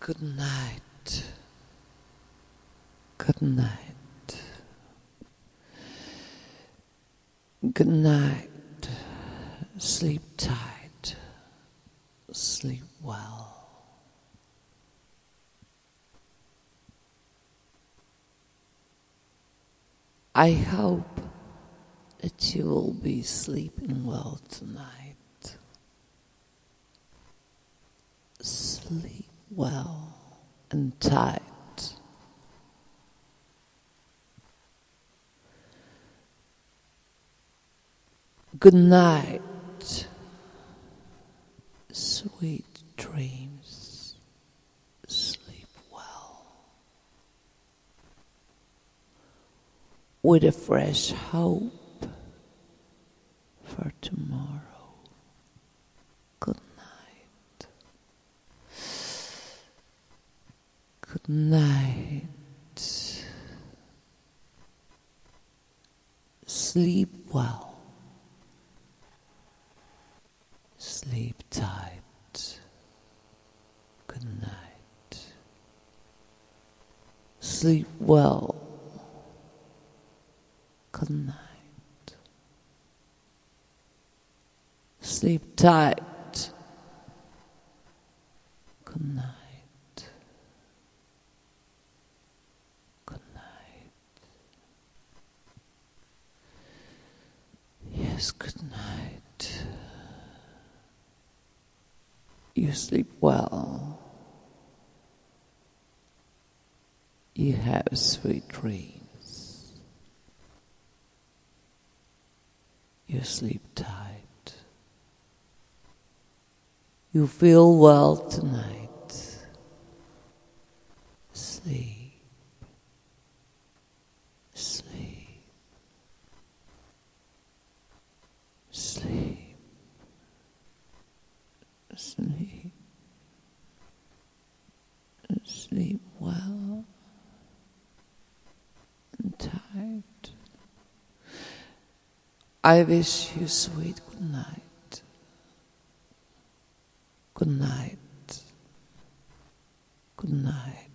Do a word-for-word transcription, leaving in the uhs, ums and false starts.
Good night. Good night. Good night. Sleep tight. Sleep well. I hope that you will be sleeping well tonight. Sleep well and tight. Good night. Sweet dreams. Sleep well. With a fresh hope for tomorrow. Good night. Good night. Sleep well. Sleep tight. Good night. Sleep well. Good night. Sleep tight. Good night. Good night. Yes, good night. You sleep well. You have sweet dreams. You sleep tight. You feel well tonight. Sleep. Sleep. Sleep. Sleep. Sleep well and tight. I wish you sweet good night. Good night. Good night.